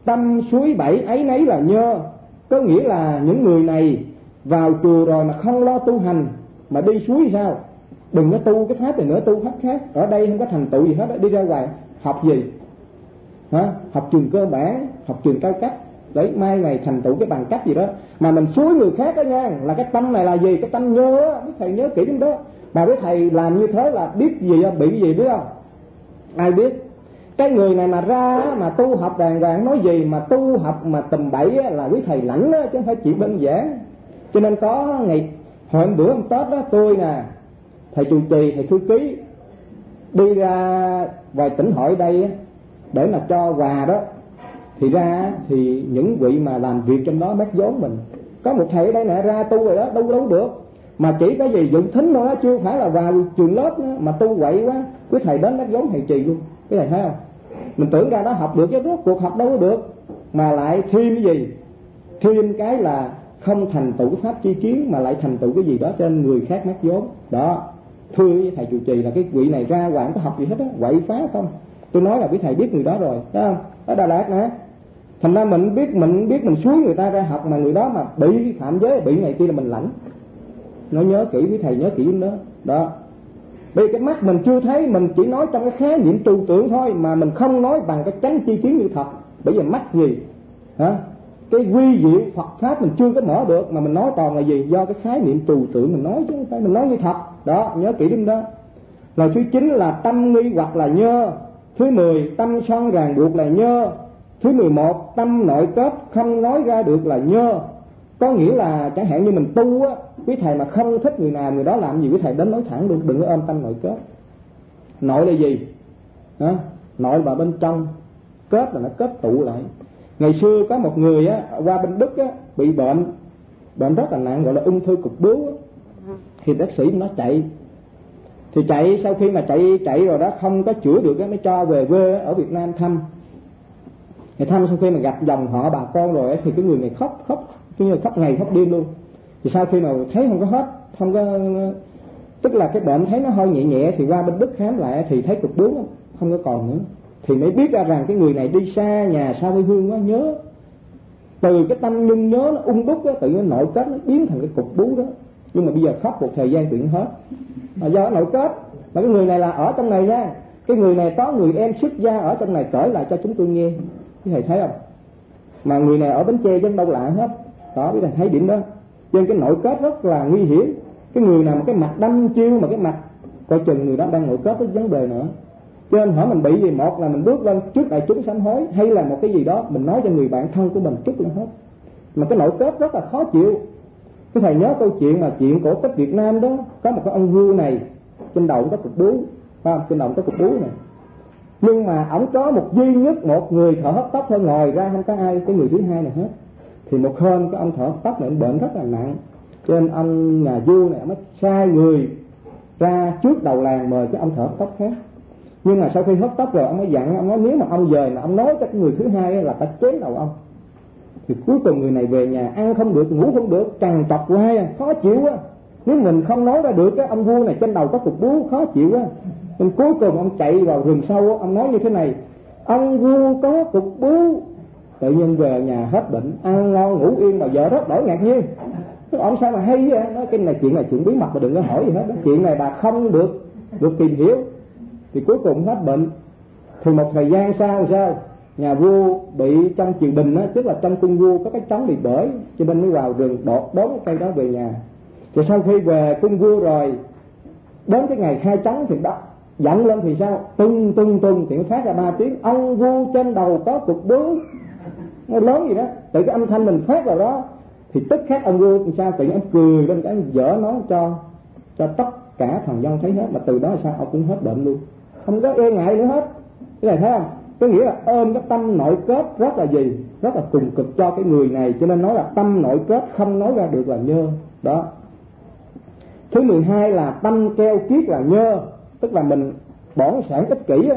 Tâm suối bảy ấy nấy là nhơ. Có nghĩa là những người này vào chùa rồi mà không lo tu hành mà đi suối sao? Đừng có tu cái pháp này nữa, tu pháp khác. Ở đây không có thành tựu gì hết, đi ra ngoài học gì? Học trường cơ bản, học trường cao cấp để mai ngày thành tựu cái bằng cấp gì đó. Mà mình suối người khác đó nha, là cái tâm này là gì? Cái tâm nhơ á, biết thầy nhớ kỹ lắm đó. Mà biết thầy làm như thế là biết gì, bị gì biết không? Ai biết? Cái người này mà ra mà tu học đàng hoàng nói gì mà tu học mà tầm bậy là quý thầy lãnh đó, chứ không phải chuyện đơn giản. Cho nên có ngày hôm bữa hôm Tết đó, tôi nè, thầy trụ trì, thầy thư ký đi ra vài tỉnh hội đây á, để mà cho quà đó. Thì ra thì những vị mà làm việc trong đó mắc vốn mình. Có một thầy ở đây nè ra tu rồi đó, đâu được. Mà chỉ có gì dụng thính thôi đó, chưa phải là vào trường lớp đó, mà tu quậy quá, quý thầy đến mắc vốn thầy trì luôn. Cái thầy thấy không? Mình tưởng ra đó học được chứ rốt cuộc học đâu có được. Mà lại thêm cái gì? Thêm cái là không thành tựu cái pháp chi kiến mà lại thành tựu cái gì đó trên người khác mắc vốn. Đó, thưa với thầy trụ trì là cái vị này ra ngoài không có học gì hết á, quậy phá không. Tôi nói là quý thầy biết người đó rồi, thấy không? Ở Đà Lạt nè. Thành ra mình biết mình suối người ta ra học mà người đó mà bị phạm giới, bị này kia là mình lãnh. Nó nhớ kỹ, quý thầy nhớ kỹ đó. Đó. Vì cái mắt mình chưa thấy, mình chỉ nói trong cái khái niệm trừu tượng thôi, mà mình không nói bằng cái chánh chi kiến như thật. Bởi vì mắt gì? Cái quy diệu Phật pháp mình chưa có mở được, mà mình nói toàn là gì? Do cái khái niệm trừu tượng mình nói chứ không phải mình nói như thật. Đó, nhớ kỹ đến đó. Rồi thứ 9 là tâm nghi hoặc là nhơ. Thứ 10 tâm son ràng buộc là nhơ. Thứ 11 tâm nội kết không nói ra được là nhơ. Có nghĩa là chẳng hạn như mình tu á, quý thầy mà không thích người nào người đó làm gì, quý thầy đến nói thẳng luôn, đừng có ôm tâm nội kết. Nội là gì? Nội vào bên trong, kết là nó kết tụ lại. Ngày xưa có một người á, qua bên Đức á, bị bệnh rất là nặng, gọi là ung thư cục bướu á. Thì bác sĩ nó chạy. Thì chạy, sau khi mà chạy rồi đó không có chữa được á, mới cho về quê ở Việt Nam thăm. Thì thăm sau khi mà gặp dòng họ bà con rồi ấy, thì cái người này khóc ngày khóc đêm luôn. Thì sau khi mà thấy không có hết, không có, tức là cái bệnh thấy nó hơi nhẹ thì qua bên Đức khám lại thì thấy cục bướu không có còn nữa. Thì mới biết ra rằng cái người này đi xa nhà xa quê hương quá, nhớ từ cái tâm nhung nhớ nó ung đúc á, tự nhiên nội kết nó biến thành cái cục bướu đó. Nhưng mà bây giờ khóc một thời gian tự nhiên hết. Mà do nội kết, mà cái người này là ở trong này nha, cái người này có người em xuất gia ở trong này kể lại cho chúng tôi nghe. Quý thầy thấy không? Mà người này ở Bến Tre chứ đâu lạ hết. Đó, quý thầy thấy điểm đó. Cho nên cái nội kết rất là nguy hiểm. Cái người nào mà cái mặt đâm chiêu mà cái mặt coi chừng người đó đang nội kết với vấn đề nữa. Cho nên hỏi mình bị gì, một là mình bước lên trước đại chúng sám hối, hay là một cái gì đó mình nói cho người bạn thân của mình chút lên hết. Mà cái nội kết rất là khó chịu. Cái thầy nhớ câu chuyện mà chuyện cổ tích Việt Nam đó, có một cái ông vua này trên đầu có cục bướu, phải không? Trên đầu có cục bướu này. Nhưng mà ổng có một duy nhất một người thợ hớt tóc thôi, ngoài ra không có ai cái người thứ hai này hết. Thì một hôm cái ông thợ hớt tóc này bệnh rất là nặng, cho nên ông nhà vua này mới sai người ra trước đầu làng mời cái ông thợ hớt tóc khác. Nhưng mà sau khi hớt tóc rồi ông mới dặn, ông nói nếu mà ông về mà ông nói cho cái người thứ hai là phải chém đầu ông. Thì cuối cùng người này về nhà ăn không được, ngủ không được, trằn trọc hoài, khó chịu quá. Nếu mình không nói ra được cái ông vua này trên đầu có cục bướu, khó chịu quá. Nên cuối cùng ông chạy vào rừng sâu, ông nói như thế này: ông vua có cục bướu. Tự nhiên về nhà hết bệnh, ăn ngon ngủ yên, mà vợ rất đổi ngạc nhiên. Ông sao mà hay vậy? Nói cái này chuyện bí mật mà đừng có hỏi gì hết. Chuyện này bà không được tìm hiểu. Thì cuối cùng hết bệnh. Thì một thời gian sau sao? Nhà vua bị trong triều đình á, tức là trong cung vua có cái trống bị bể, cho nên mới vào rừng đốn cái cây đó về nhà. Thì sau khi về cung vua rồi, đến cái ngày khai trống thì đó giận lên thì sao? Tung thì nó phát ra 3 tiếng: ông vua trên đầu có cục bướu. Nó lớn gì đó, từ cái âm thanh mình phát vào đó thì tức khắc ông vua thì sao? Tự nhiên ông cười lên cái dở nó cho tất cả thần dân thấy hết. Mà từ đó sao ông cũng hết bệnh luôn, không có e ngại nữa hết. Cái này thấy không? Có nghĩa là ôm cái tâm nội kết rất là gì? Rất là cùng cực cho cái người này. Cho nên nói là tâm nội kết không nói ra được là nhơ. Đó. Thứ 12 là tâm keo kiết là nhơ, tức là mình bỏn sản ích kỷ á.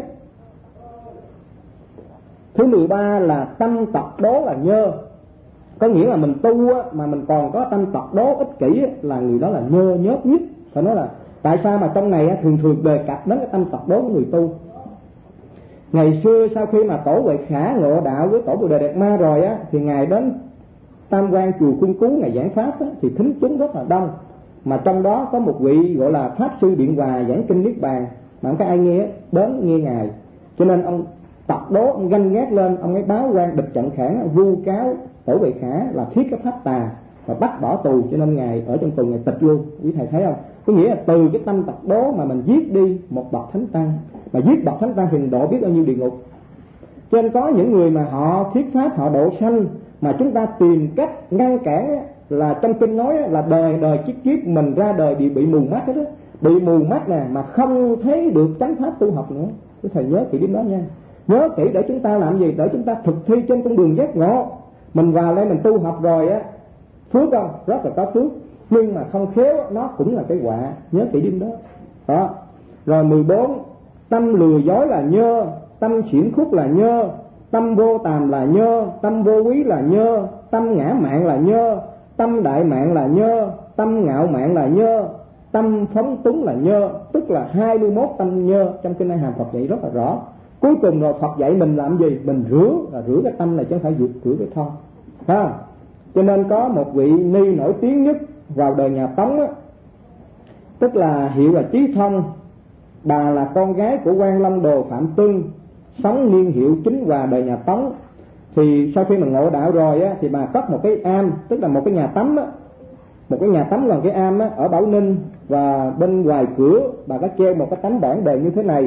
Thứ 13 là tâm tật đố là nhơ. Có nghĩa là mình tu á, mà mình còn có tâm tật đố ích kỷ á, là người đó là nhơ nhớt nhất. Phải nói là tại sao mà trong này á, thường đề cập đến cái tâm tật đố của người tu. Ngày xưa sau khi mà tổ Huệ Khả ngộ đạo với tổ Bồ Đề Đạt Ma rồi á, thì ngài đến Tam Quan chùa Khuyên Cú ngài giảng pháp á, thì thính chúng rất là đông, mà trong đó có một vị gọi là Pháp Sư Điện Hòa giảng kinh Niết Bàn, mà không có ai nghe đến nghe ngài, cho nên ông Tập Đố ông ganh ghét lên, ông ấy báo quan Địch Trận Khản vu cáo tổ Huệ Khả là thiết cái pháp tà và bắt bỏ tù, cho nên ngài ở trong tù ngài tịch luôn. Quý thầy thấy không? Có nghĩa là từ cái tâm Tập Đố mà mình giết đi một bậc thánh tăng, mà giết bậc thánh tăng thì độ biết bao nhiêu địa ngục. Cho nên có những người mà họ thuyết pháp họ độ sanh, mà chúng ta tìm cách ngăn cản, là trong kinh nói là đời đời kiếp kiếp mình ra đời bị mù mắt hết á, bị mù mắt nè, mà không thấy được chánh pháp tu học nữa. Quý thầy nhớ kỹ điểm đó nha, nhớ kỹ để chúng ta làm gì, để chúng ta thực thi trên con đường giác ngộ. Mình vào đây mình tu học rồi á, phước không, rất là có phước, nhưng mà không khéo nó cũng là cái họa, nhớ kỹ điểm đó. Đó. Rồi 14, tâm lừa dối là nhơ, tâm xiển khúc là nhơ, tâm vô tàm là nhơ, tâm vô quý là nhơ, tâm ngã mạn là nhơ, tâm đại mạn là nhơ, tâm ngạo mạn là nhơ, tâm phóng túng là nhơ. Tức là 21 tâm nhơ trong kinh A Hàm Phật dạy rất là rõ. Cuối cùng rồi Phật dạy mình làm gì? Mình rửa cái tâm này chứ không phải rửa cái thân. Ha. Cho nên có một vị ni nổi tiếng nhất vào đời nhà Tống á, tức là hiệu là Trí Thông. Bà là con gái của Quan Long Đồ Phạm Tuân, sống niên hiệu Chính Hòa đời nhà Tống. Thì sau khi mà ngộ đạo rồi á, thì bà cất một cái am, tức là một cái nhà tắm á, một cái nhà tắm gần cái am á, ở Bảo Ninh. Và bên ngoài cửa bà có treo một cái tấm bảng đề như thế này: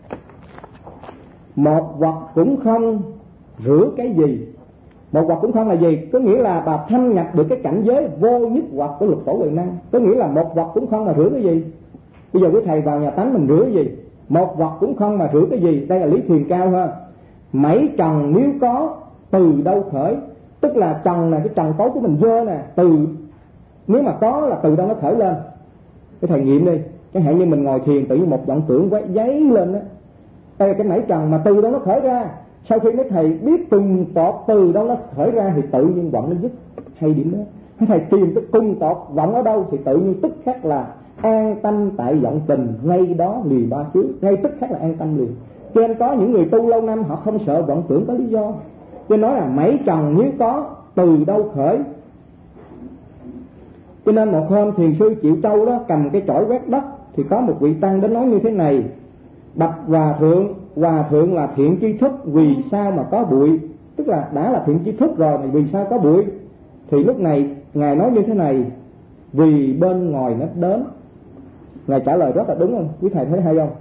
một vật cũng không, rửa cái gì. Một vật cũng không là gì? Có nghĩa là bà thâm nhập được cái cảnh giới vô nhất vật của lục tổ huệ năng. Có nghĩa là một vật cũng không mà rửa cái gì? Bây giờ quý thầy vào nhà tắm mình rửa cái gì? Một vật cũng không mà rửa cái gì? Đây là lý thiền cao ha. Mảy trần nếu có, từ đâu khởi? Tức là trần là cái trần cấu của mình dơ nè, từ nếu mà có là từ đâu nó khởi lên? Cái thầy nghiệm đi. Chẳng hạn như mình ngồi thiền tự nhiên một vọng tưởng quét giấy lên đó, đây là cái mảy trần, mà từ đâu nó khởi ra? Sau khi mấy thầy biết từng tọt từ đâu nó khởi ra thì tự nhiên vọng nó dứt. Hay điểm đó. Mấy thầy tìm cái cung tọt vọng ở đâu thì tự nhiên tức khắc là an tâm tại vọng tình, ngay đó liền ba chữ, ngay tức khắc là an tâm liền. Cho nên có những người tu lâu năm họ không sợ vọng tưởng có lý do. Cho nên nói là mảy trần nếu có, từ đâu khởi? Cho nên một hôm thiền sư Triệu Châu đó cầm cái chổi quét đất, thì có một vị tăng đến nói như thế này: bạch hòa thượng là thiện tri thức, vì sao mà có bụi? Tức là đã là thiện tri thức rồi thì vì sao có bụi? Thì lúc này ngài nói như thế này: vì bên ngoài nó đến. Ngài trả lời rất là đúng không? Quý thầy thấy hay không?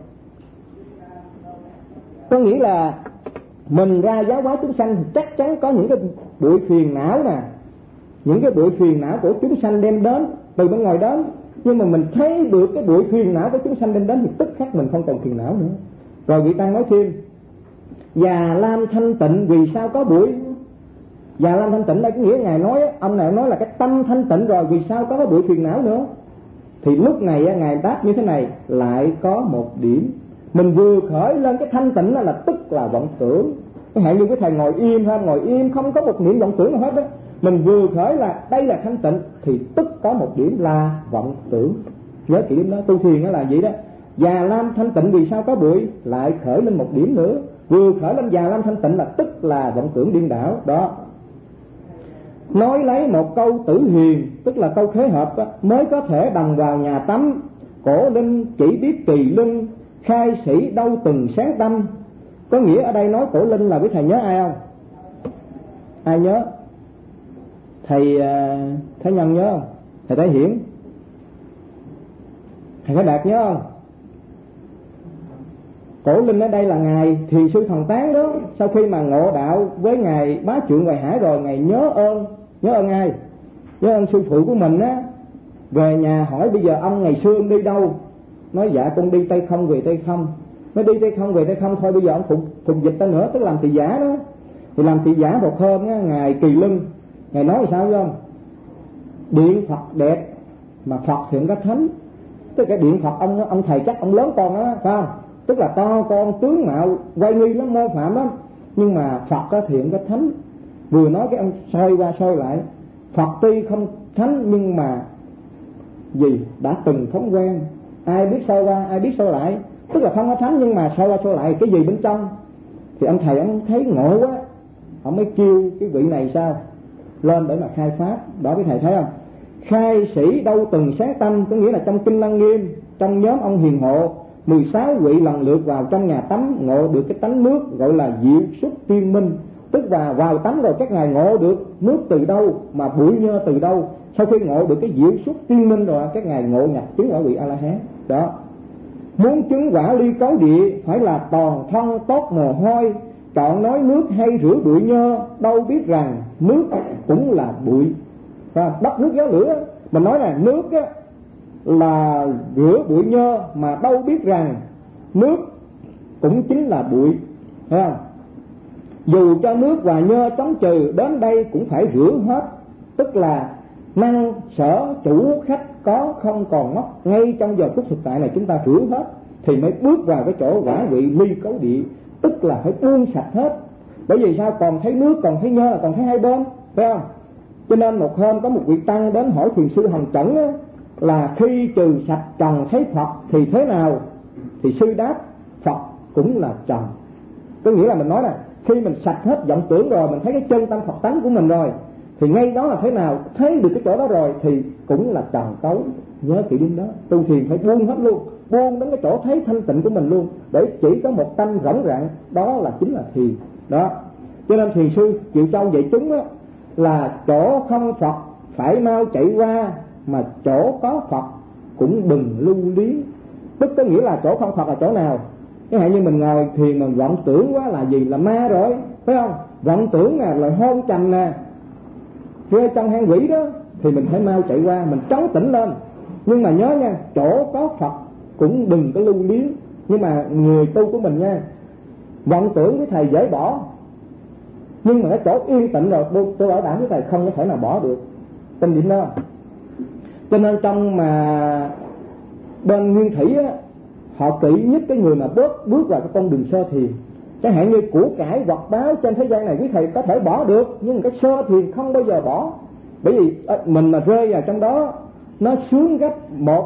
Có nghĩa là mình ra giáo hóa chúng sanh thì chắc chắn có những cái bụi phiền não nè, những cái bụi phiền não của chúng sanh đem đến từ bên ngoài đến. Nhưng mà mình thấy được cái bụi phiền não của chúng sanh đem đến thì tức khắc mình không còn phiền não nữa. Rồi vị tăng nói thêm: Già Lam thanh tịnh vì sao có bụi? Già Lam thanh tịnh đây có nghĩa ngài nói, ông này nói là cái tâm thanh tịnh rồi, vì sao có cái bụi phiền não nữa? Thì lúc này ngài đáp như thế này: lại có một điểm, mình vừa khởi lên cái thanh tịnh là tức là vọng tưởng. Chẳng hạn như cái thầy ngồi im ha, ngồi im không có một niệm vọng tưởng nào hết đó, mình vừa khởi là đây là thanh tịnh thì tức có một điểm là vọng tưởng. Nhớ kỹ điểm đó, tu thiền đó là vậy đó. Già Lam thanh tịnh vì sao có bụi? Lại khởi lên một điểm nữa, vừa khởi lên Già Lam thanh tịnh là tức là vọng tưởng điên đảo đó. Nói lấy một câu tử hiền, tức là câu khế hợp đó, mới có thể đồng vào nhà tắm. Cổ linh chỉ biết kỳ linh, khai sĩ đâu từng sáng tâm. Có nghĩa ở đây nói cổ linh là quý thầy nhớ ai không? Ai nhớ? Thầy Thái Nhân nhớ không? Thầy Thái Hiển, thầy Thái Đạt nhớ không? Cổ linh ở đây là ngài Thiền sư Thần Tán đó. Sau khi mà ngộ đạo với ngài Bá Trượng Hoài Hải rồi, ngài nhớ ơn ai? Nhớ ơn sư phụ của mình á. Về nhà hỏi bây giờ ông ngày xưa ông đi đâu? Nói dạ con đi Tây Không về Tây Không. Nói đi Tây Không về Tây Không thôi, bây giờ ông phục dịch ta nữa, tức làm thị giả đó. Thì làm thị giả một hôm á, ngài Kỳ Lân, ngài nói sao biết không? Điện Phật đẹp mà Phật thì không có thánh. Tức cái điện Phật ông thầy chắc ông lớn con á, phải không? Tức là to con tướng mạo quay nghi lắm, mô phạm lắm. Nhưng mà Phật có thiện có thánh. Vừa nói cái ông soi qua soi lại, Phật tuy không thánh nhưng mà gì đã từng phóng quang. Ai biết soi qua ai biết soi lại, tức là không có thánh nhưng mà soi qua soi lại cái gì bên trong. Thì ông thầy ông thấy ngộ quá, ông mới kêu cái vị này sao lên để mà khai pháp. Đó quý thầy thấy không, khai sĩ đâu từng sáng tâm, có nghĩa là trong kinh Lăng Nghiêm, trong nhóm ông hiền hộ 16 vị lần lượt vào trong nhà tắm ngộ được cái tánh nước gọi là diệu xúc tiên minh. Tức là vào tắm rồi các ngài ngộ được nước từ đâu, mà bụi nhơ từ đâu. Sau khi ngộ được cái diệu xúc tiên minh rồi, các ngài ngộ nhập chứng quả vị A La Hán. Đó, muốn chứng quả ly cấu địa phải là toàn thân tốt mồ hôi, chọn nói nước hay rửa bụi nhơ, đâu biết rằng nước cũng là bụi. Đất nước gió lửa, mình nói là nước á, là rửa bụi nhơ, mà đâu biết rằng nước cũng chính là bụi, thấy không? Dù cho nước và nhơ chống trừ, đến đây cũng phải rửa hết. Tức là năng sở chủ khách có không còn mất. Ngay trong giờ phút thực tại này chúng ta rửa hết thì mới bước vào cái chỗ quả vị ly cấu địa. Tức là phải buông sạch hết. Bởi vì sao? Còn thấy nước, còn thấy nhơ là còn thấy hai bên, phải không? Cho nên một hôm có một vị tăng đến hỏi thiền sư Hồng Trẩn á, là khi trừ sạch trần thấy Phật thì thế nào? Thì sư đáp Phật cũng là trần. Có nghĩa là mình nói là khi mình sạch hết vọng tưởng rồi, mình thấy cái chân tâm Phật tánh của mình rồi, thì ngay đó là thế nào? Thấy được cái chỗ đó rồi thì cũng là trần cấu. Nhớ kỹ điểm đó, tu thiền phải buông hết luôn, buông đến cái chỗ thấy thanh tịnh của mình luôn, để chỉ có một tâm rỗng rạng, đó là chính là thiền. Đó, cho nên thiền sư Triệu Châu dạy chúng á, là chỗ không Phật phải mau chạy qua, mà chỗ có Phật cũng đừng lưu luyến. Tức có nghĩa là chỗ không Phật là chỗ nào? Cái hạn như mình ngồi thiền mình vọng tưởng quá là gì? Là ma rồi, phải không? Vọng tưởng nè, là hôn trầm nè, rơi trong hang quỷ đó, thì mình phải mau chạy qua, mình trấn tĩnh lên. Nhưng mà nhớ nha, chỗ có Phật cũng đừng có lưu luyến. Nhưng mà người tu của mình nha, vọng tưởng với thầy dễ bỏ, nhưng mà cái chỗ yên tĩnh rồi, tôi bảo đảm với thầy không có thể nào bỏ được. Tin điểm đó. Cho nên trong mà bên Nguyên Thủy á, họ kỹ nhất cái người mà bước vào cái con đường sơ thiền. Chẳng hạn như của cải vật báo trên thế gian này quý thầy có thể bỏ được, nhưng cái sơ thiền không bao giờ bỏ. Bởi vì mình mà rơi vào trong đó, nó sướng gấp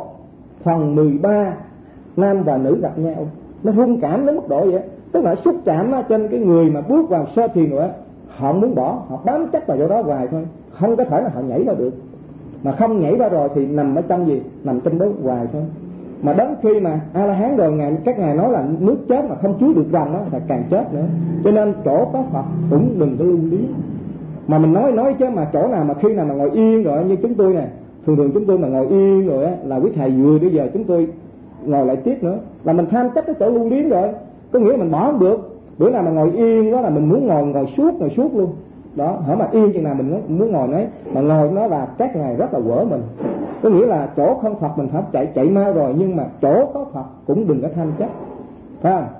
1/13 nam và nữ gặp nhau, nó rung cảm đến mức độ vậy. Tức là xúc chạm trên cái người mà bước vào sơ thiền rồi á, họ muốn bỏ, họ bám chắc vào chỗ đó hoài thôi, không có thể là họ nhảy ra được. Mà không nhảy ra rồi thì nằm ở trong gì? Nằm trong đó hoài thôi. Mà đến khi mà A La Hán rồi, các ngài nói là nước chết mà không chứa được rồng đó là càng chết nữa. Cho nên chỗ có Phật cũng đừng có lưu luyến. Mà mình nói chứ mà chỗ nào mà khi nào mà ngồi yên rồi, như chúng tôi nè, thường chúng tôi mà ngồi yên rồi á, là quý thầy vừa bây giờ chúng tôi ngồi lại tiếp nữa, là mình tham chấp cái chỗ lưu luyến rồi. Có nghĩa là mình bỏ không được. Bữa nào mà ngồi yên đó là mình muốn ngồi suốt luôn. Đó, hở mà yên chừng nào mình muốn ngồi đấy, mà ngồi nó là các ngài rất là quở mình. Có nghĩa là chỗ không Phật mình phải chạy mau rồi, nhưng mà chỗ có Phật cũng đừng có tham chấp, phải không?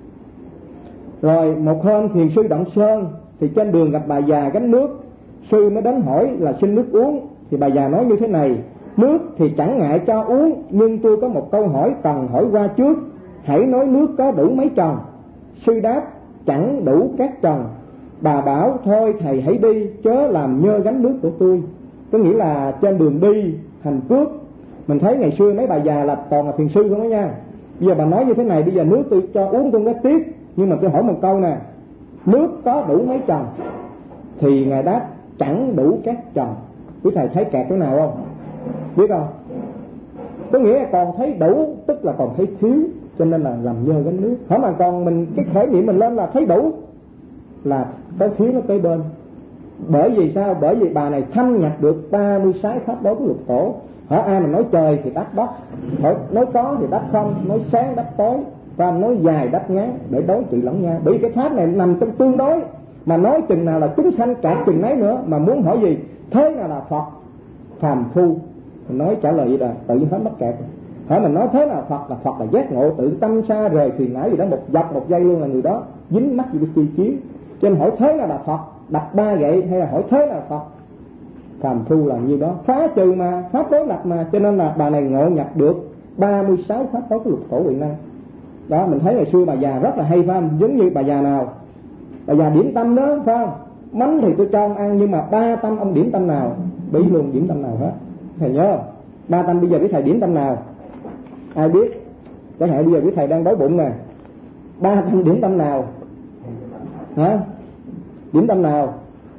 Rồi một hôm thiền sư Động Sơn thì trên đường gặp bà già gánh nước, sư mới đến hỏi là xin nước uống. Thì bà già nói như thế này: nước thì chẳng ngại cho uống, nhưng tôi có một câu hỏi cần hỏi qua trước, hãy nói nước có đủ mấy trần? Sư đáp chẳng đủ các trần. Bà bảo thôi thầy hãy đi, chớ làm nhơ gánh nước của tôi. Có nghĩa là trên đường đi hành phước, mình thấy ngày xưa mấy bà già là toàn là thiền sư không đó nha. Bây giờ bà nói như thế này, bây giờ nước tôi cho uống tôi không có tiếc, nhưng mà tôi hỏi một câu nè, nước có đủ mấy trần? Thì ngài đáp chẳng đủ các trần. Quý thầy thấy kẹt chỗ nào không? Biết không? Có nghĩa là còn thấy đủ, tức là còn thấy thiếu, cho nên là làm nhơ gánh nước. Hỏi mà còn mình cái khởi niệm mình lên là thấy đủ, là có thiếu nó tới bên. Bởi vì sao? Bởi vì bà này thâm nhập được 36 pháp đối của lục tổ. Hỏi ai mà nói trời thì đáp đất, nói có thì đáp không, nói sáng đáp tối, và nói dài đáp ngắn để đối trị lẫn nhau. Bởi vì cái pháp này nằm trong tương đối, mà nói chừng nào là chúng sanh cả chừng nấy nữa. Mà muốn hỏi gì? Thế nào là Phật, phàm phu? Mình nói trả lời vậy là tự nhiên hết mắc kẹt. Hỏi mình nói thế nào Phật là giác ngộ, tự tâm xa rời phiền não gì đó, một giây luôn là người đó dính mắc gì cái chi chiến. Cho nên hỏi thế nào là Phật, đặt 3 gậy, hay là hỏi thế nào là Phật? Phàm phu là như đó, phá trừ mà, pháp đối lập mà. Cho nên là bà này ngộ nhập được 36 pháp đối của lục tổ huệ năng. Đó, mình thấy ngày xưa bà già rất là hay, phải không? Giống như bà già nào? Bà già điểm tâm đó, phải không? Mắm thì tôi cho ông ăn, nhưng mà 3 tâm ông điểm tâm nào? Bí luôn điểm tâm nào hết. Thầy nhớ không? 3 tâm bây giờ quý thầy điểm tâm nào? Ai biết? Chẳng hạn bây giờ quý thầy đang đói bụng nè, 3 tâm điểm tâm nào? Hả? Điểm tâm nào?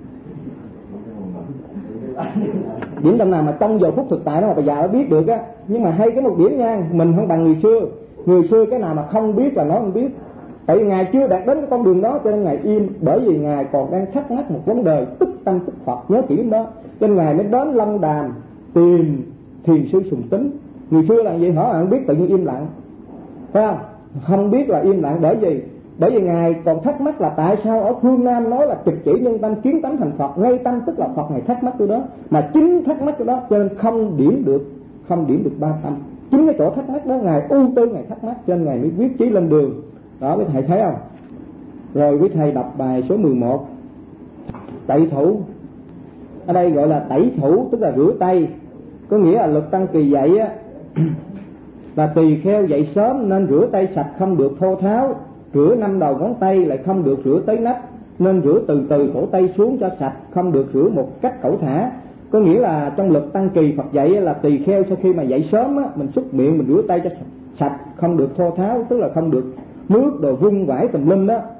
Điểm tâm nào mà trong giờ phút thực tại đó mà bà già nó biết được á. Nhưng mà hay cái một điểm nha, mình không bằng người xưa. Người xưa cái nào mà không biết là nói không biết. Tại vì Ngài chưa đạt đến cái con đường đó cho nên Ngài im. Bởi vì Ngài còn đang thắc mắc một vấn đề tức tâm tức Phật, nhớ kỹ đó. Cho nên Ngài mới đến Lâm Đàm tìm thiền sư Sùng Tính. Người xưa là vậy, hỏi không biết tự nhiên im lặng, phải không? Không biết là im lặng bởi vì Ngài còn thắc mắc là tại sao ở phương Nam nói là trực chỉ nhân tâm kiến tánh thành Phật, ngay tâm tức là Phật. Ngài thắc mắc cái đó, mà chính thắc mắc cái đó cho nên không điểm được ba tâm. Chính cái chỗ thắc mắc đó Ngài ưu tư, Ngài thắc mắc cho nên Ngài mới quyết chí lên đường. Đó quý thầy thấy không? Rồi quý thầy đọc bài số 11. Tẩy thủ. Ở đây gọi là tẩy thủ, tức là rửa tay. Có nghĩa là Lực Tăng Kỳ dạy á là tỳ kheo dậy sớm nên rửa tay sạch, không được thô tháo. Rửa 5 đầu ngón tay lại không được rửa tới nách, nên rửa từ từ cổ tay xuống cho sạch, không được rửa một cách cẩu thả. Có nghĩa là trong Lực Tăng Kỳ Phật dạy là tỳ kheo sau khi mà dậy sớm á, mình xúc miệng mình rửa tay cho sạch, không được thô tháo, tức là không được nước đồ vung vãi tùm lum đó.